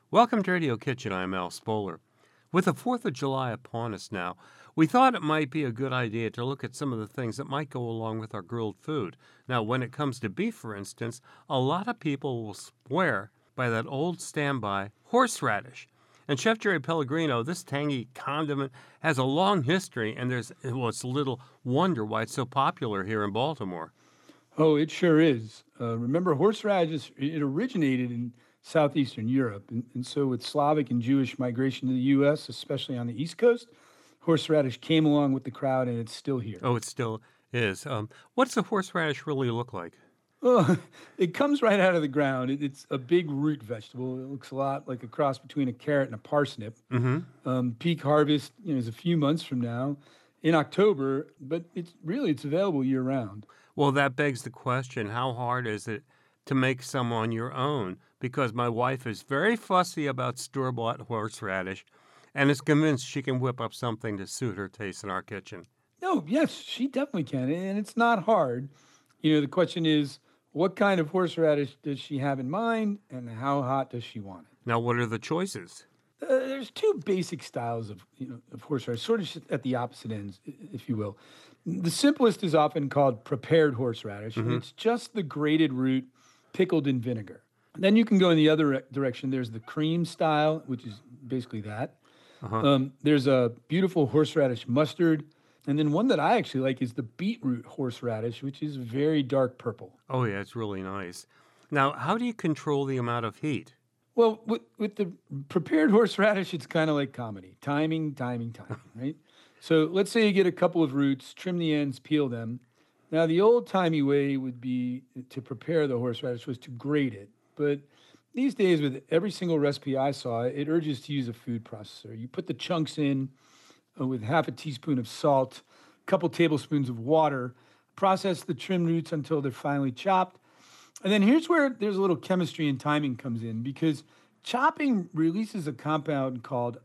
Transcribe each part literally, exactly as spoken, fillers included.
Welcome to Radio Kitchen. I'm Al Spoler. With the fourth of July upon us now, we thought it might be a good idea to look at some of the things that might go along with our grilled food. Now, when it comes to beef, for instance, a lot of people will swear by that old standby horseradish. And Chef Jerry Pellegrino, this tangy condiment has a long history, and there's well, it's little wonder why it's so popular here in Baltimore. Oh, it sure is. Uh, remember, horseradish, it originated in southeastern Europe. And, and so, with Slavic and Jewish migration to the U S, especially on the East Coast, horseradish came along with the crowd, and it's still here. Oh, it still is. Um, what's a horseradish really look like? Well, it comes right out of the ground. It, it's a big root vegetable. It looks a lot like a cross between a carrot and a parsnip. Mm-hmm. Um, peak harvest, you know, is a few months from now in October, but it's really it's available year round. Well, that begs the question, how hard is it to make some on your own? Because my wife is very fussy about store-bought horseradish and is convinced she can whip up something to suit her taste in our kitchen. No, yes, she definitely can, and it's not hard. You know, the question is, what kind of horseradish does she have in mind, and how hot does she want it? Now, what are the choices? Uh, there's two basic styles of you know of horseradish, sort of at the opposite ends, i- if you will. The simplest is often called prepared horseradish, and Mm-hmm. it's just the grated root pickled in vinegar. Then you can go in the other re- direction. There's the cream style, which is basically that. Uh-huh. Um, there's a beautiful horseradish mustard, and then one that I actually like is the beetroot horseradish, which is very dark purple. Oh, yeah, it's really nice. Now, how do you control the amount of heat? Well, with, with the prepared horseradish, it's kind of like comedy. Timing, timing, timing, right? So let's say you get a couple of roots, trim the ends, peel them. Now, the old-timey way would be to prepare the horseradish was to grate it. But these days, with every single recipe I saw, it urges to use a food processor. You put the chunks in uh, with half a teaspoon of salt, a couple tablespoons of water, process the trimmed roots until they're finely chopped. And then here's where there's a little chemistry and timing comes in because chopping releases a compound called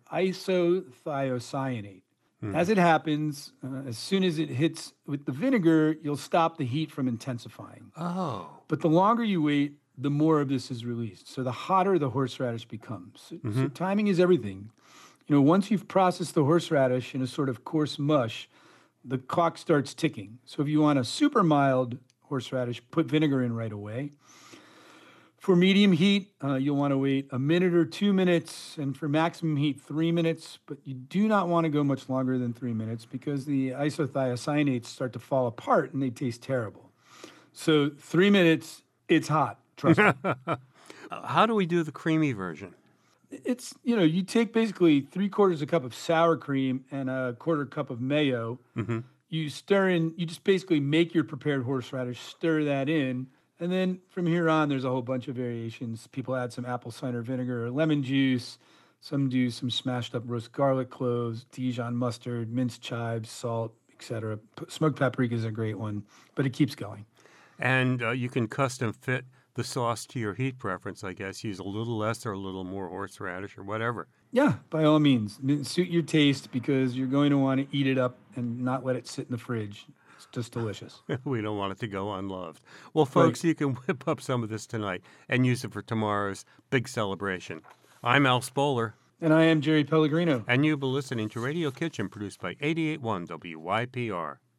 isothiocyanate. As it happens, uh, as soon as it hits with the vinegar, you'll stop the heat from intensifying. Oh. But the longer you wait, the more of this is released. So the hotter the horseradish becomes. So, so timing is everything. You know, once you've processed the horseradish in a sort of coarse mush, the clock starts ticking. So if you want a super mild horseradish, put vinegar in right away. For medium heat, uh, you'll want to wait a minute or two minutes, and for maximum heat, three minutes. But you do not want to go much longer than three minutes because the isothiocyanates start to fall apart and they taste terrible. So three minutes, it's hot. Trust me. Uh, How do we do the creamy version? It's, you know, you take basically three quarters of a cup of sour cream and a quarter cup of mayo. Mm-hmm. You stir in, you just basically make your prepared horseradish, stir that in. And then from here on, there's a whole bunch of variations. People add some apple cider vinegar or lemon juice. Some do some smashed up roast garlic cloves, Dijon mustard, minced chives, salt, et cetera. P- Smoked paprika is a great one, but it keeps going. And uh, you can custom fit the sauce to your heat preference, I guess. Use a little less or a little more horseradish or whatever. Yeah, by all means. I mean, suit your taste because you're going to want to eat it up and not let it sit in the fridge. It's just delicious. We don't want it to go unloved. Well, folks, you can whip up some of this tonight and use it for tomorrow's big celebration. I'm Al Spoler, And I am Jerry Pellegrino. and you've been listening to Radio Kitchen, produced by eighty-eight point one W Y P R.